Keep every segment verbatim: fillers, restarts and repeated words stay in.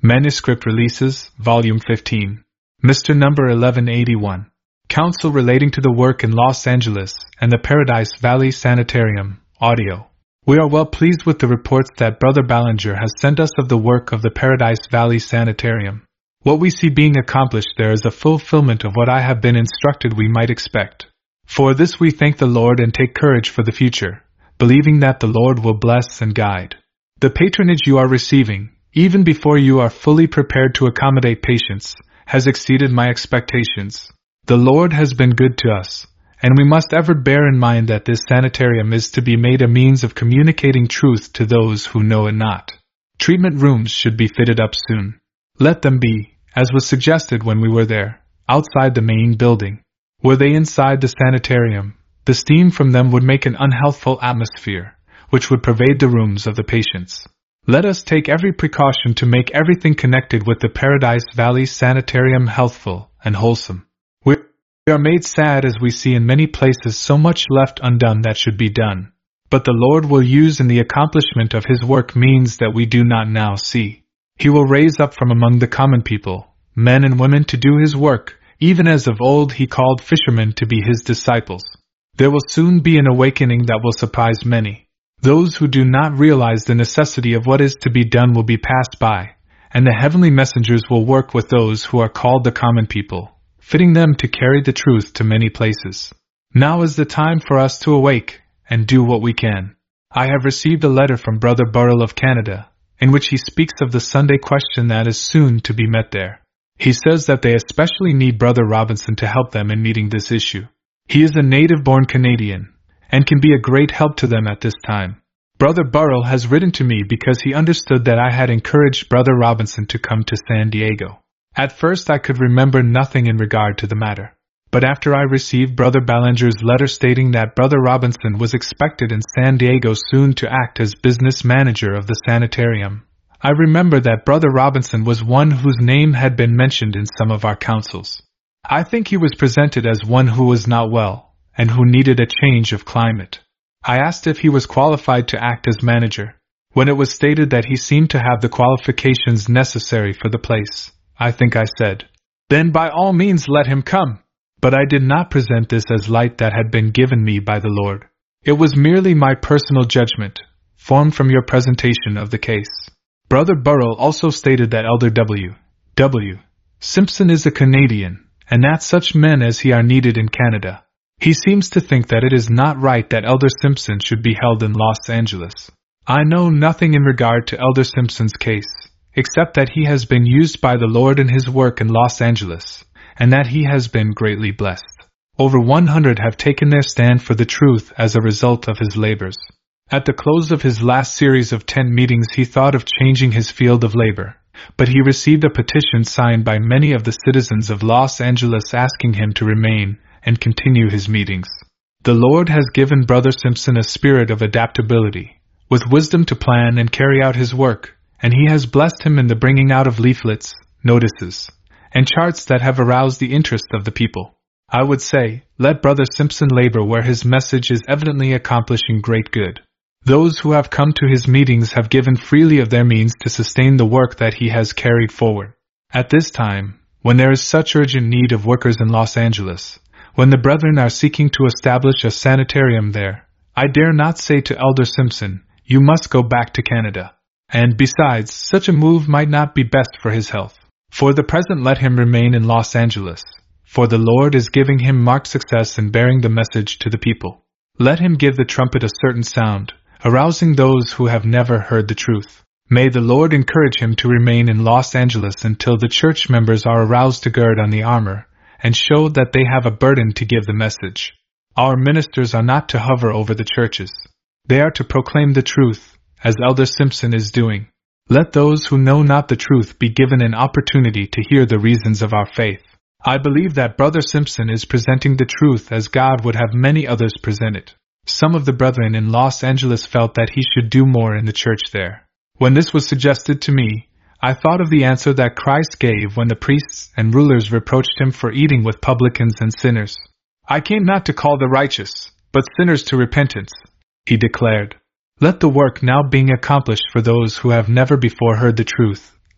Manuscript Releases, Volume fifteen. Mister Number eleven eighty-one. Counsel relating to the work in Los Angeles and the Paradise Valley Sanitarium, audio. We are well pleased with the reports that Brother Ballinger has sent us of the work of the Paradise Valley Sanitarium. What we see being accomplished there is a fulfillment of what I have been instructed we might expect. For this we thank the Lord and take courage for the future, believing that the Lord will bless and guide. The patronage you are receiving, even before you are fully prepared to accommodate patients, has exceeded my expectations. The Lord has been good to us, and we must ever bear in mind that this sanitarium is to be made a means of communicating truth to those who know it not. Treatment rooms should be fitted up soon. Let them be, as was suggested when we were there, outside the main building. Were they inside the sanitarium, the steam from them would make an unhealthful atmosphere, which would pervade the rooms of the patients. Let us take every precaution to make everything connected with the Paradise Valley Sanitarium healthful and wholesome. We are made sad as we see in many places so much left undone that should be done, but the Lord will use in the accomplishment of His work means that we do not now see. He will raise up from among the common people, men and women to do His work, even as of old He called fishermen to be His disciples. There will soon be an awakening that will surprise many. Those who do not realize the necessity of what is to be done will be passed by, and the heavenly messengers will work with those who are called the common people, fitting them to carry the truth to many places. Now is the time for us to awake, and do what we can. I have received a letter from Brother Burrell of Canada, in which he speaks of the Sunday question that is soon to be met there. He says that they especially need Brother Robinson to help them in meeting this issue. He is a native-born Canadian, and can be a great help to them at this time. Brother Burrell has written to me because he understood that I had encouraged Brother Robinson to come to San Diego. At first I could remember nothing in regard to the matter, but after I received Brother Ballinger's letter stating that Brother Robinson was expected in San Diego soon to act as business manager of the sanitarium, I remember that Brother Robinson was one whose name had been mentioned in some of our councils. I think he was presented as one who was not well, and who needed a change of climate. I asked if he was qualified to act as manager. When it was stated that he seemed to have the qualifications necessary for the place, I think I said, "Then by all means let him come." But I did not present this as light that had been given me by the Lord. It was merely my personal judgment, formed from your presentation of the case. Brother Burrell also stated that Elder W. W. Simpson is a Canadian, and that such men as he are needed in Canada. He seems to think that it is not right that Elder Simpson should be held in Los Angeles. I know nothing in regard to Elder Simpson's case, except that he has been used by the Lord in his work in Los Angeles, and that he has been greatly blessed. Over one hundred have taken their stand for the truth as a result of his labors. At the close of his last series of ten meetings he thought of changing his field of labor, but he received a petition signed by many of the citizens of Los Angeles asking him to remain and continue his meetings. The Lord has given Brother Simpson a spirit of adaptability, with wisdom to plan and carry out his work, and he has blessed him in the bringing out of leaflets, notices, and charts that have aroused the interest of the people. I would say, let Brother Simpson labor where his message is evidently accomplishing great good. Those who have come to his meetings have given freely of their means to sustain the work that he has carried forward. At this time, when there is such urgent need of workers in Los Angeles, when the brethren are seeking to establish a sanitarium there, I dare not say to Elder Simpson, "You must go back to Canada." And besides, such a move might not be best for his health. For the present let him remain in Los Angeles, for the Lord is giving him marked success in bearing the message to the people. Let him give the trumpet a certain sound, arousing those who have never heard the truth. May the Lord encourage him to remain in Los Angeles until the church members are aroused to gird on the armor, and show that they have a burden to give the message. Our ministers are not to hover over the churches. They are to proclaim the truth, as Elder Simpson is doing. Let those who know not the truth be given an opportunity to hear the reasons of our faith. I believe that Brother Simpson is presenting the truth as God would have many others present it. Some of the brethren in Los Angeles felt that he should do more in the church there. When this was suggested to me, I thought of the answer that Christ gave when the priests and rulers reproached him for eating with publicans and sinners. "I came not to call the righteous, but sinners to repentance," he declared. Let the work now being accomplished for those who have never before heard the truth,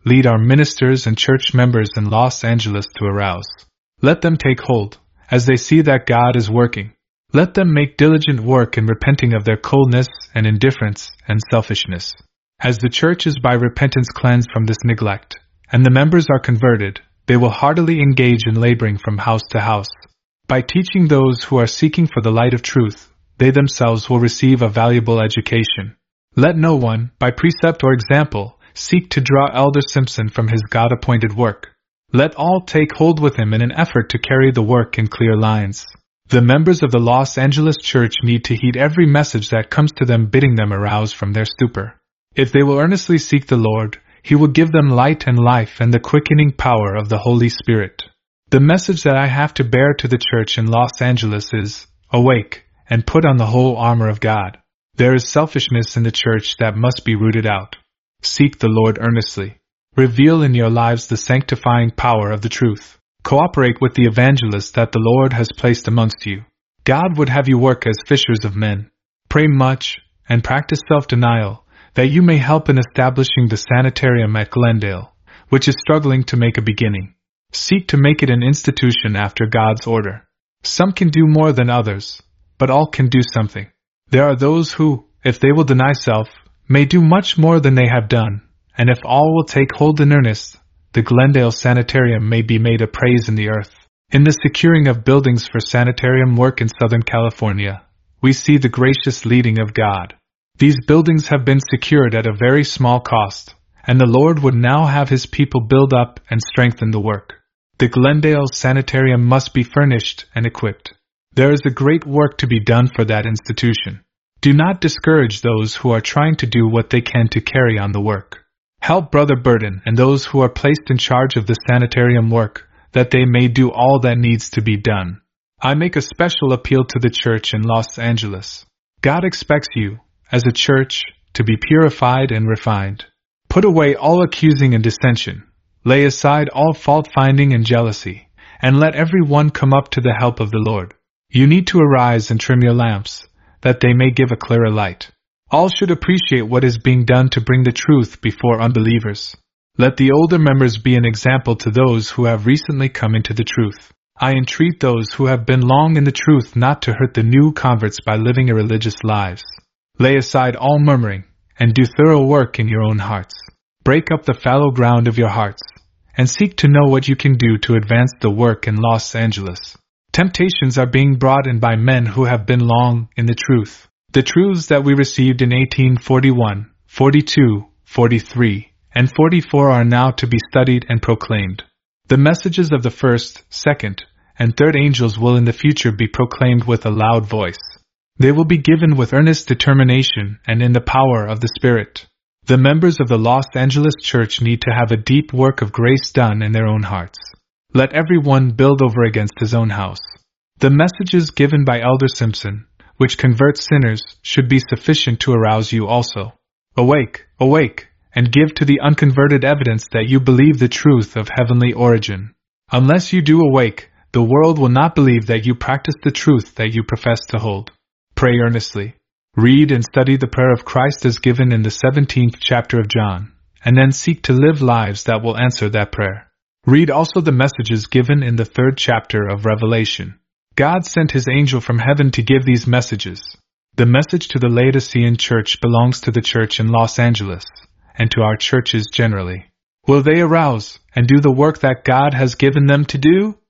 lead our ministers and church members in Los Angeles to arouse. Let them take hold, as they see that God is working. Let them make diligent work in repenting of their coldness and indifference and selfishness. As the church is by repentance cleansed from this neglect, and the members are converted, they will heartily engage in laboring from house to house. By teaching those who are seeking for the light of truth, they themselves will receive a valuable education. Let no one, by precept or example, seek to draw Elder Simpson from his God-appointed work. Let all take hold with him in an effort to carry the work in clear lines. The members of the Los Angeles Church need to heed every message that comes to them bidding them arouse from their stupor. If they will earnestly seek the Lord, He will give them light and life and the quickening power of the Holy Spirit. The message that I have to bear to the church in Los Angeles is, awake, and put on the whole armor of God. There is selfishness in the church that must be rooted out. Seek the Lord earnestly. Reveal in your lives the sanctifying power of the truth. Cooperate with the evangelists that the Lord has placed amongst you. God would have you work as fishers of men. Pray much, and practice self-denial, that you may help in establishing the sanitarium at Glendale, which is struggling to make a beginning. Seek to make it an institution after God's order. Some can do more than others, but all can do something. There are those who, if they will deny self, may do much more than they have done, and if all will take hold in earnest, the Glendale Sanitarium may be made a praise in the earth. In the securing of buildings for sanitarium work in Southern California, we see the gracious leading of God. These buildings have been secured at a very small cost, and the Lord would now have His people build up and strengthen the work. The Glendale Sanitarium must be furnished and equipped. There is a great work to be done for that institution. Do not discourage those who are trying to do what they can to carry on the work. Help Brother Burden and those who are placed in charge of the sanitarium work, that they may do all that needs to be done. I make a special appeal to the church in Los Angeles. God expects you, as a church, to be purified and refined. Put away all accusing and dissension. Lay aside all fault-finding and jealousy, and let every one come up to the help of the Lord. You need to arise and trim your lamps, that they may give a clearer light. All should appreciate what is being done to bring the truth before unbelievers. Let the older members be an example to those who have recently come into the truth. I entreat those who have been long in the truth not to hurt the new converts by living irreligious lives. Lay aside all murmuring, and do thorough work in your own hearts. Break up the fallow ground of your hearts, and seek to know what you can do to advance the work in Los Angeles. Temptations are being brought in by men who have been long in the truth. The truths that we received in eighteen forty-one, forty-two, forty-three, and forty-four are now to be studied and proclaimed. The messages of the first, second, and third angels will in the future be proclaimed with a loud voice. They will be given with earnest determination and in the power of the Spirit. The members of the Los Angeles Church need to have a deep work of grace done in their own hearts. Let everyone build over against his own house. The messages given by Elder Simpson, which convert sinners, should be sufficient to arouse you also. Awake, awake, and give to the unconverted evidence that you believe the truth of heavenly origin. Unless you do awake, the world will not believe that you practice the truth that you profess to hold. Pray earnestly. Read and study the prayer of Christ as given in the seventeenth chapter of John, and then seek to live lives that will answer that prayer. Read also the messages given in the third chapter of Revelation. God sent His angel from heaven to give these messages. The message to the Laodicean church belongs to the church in Los Angeles, and to our churches generally. Will they arouse and do the work that God has given them to do?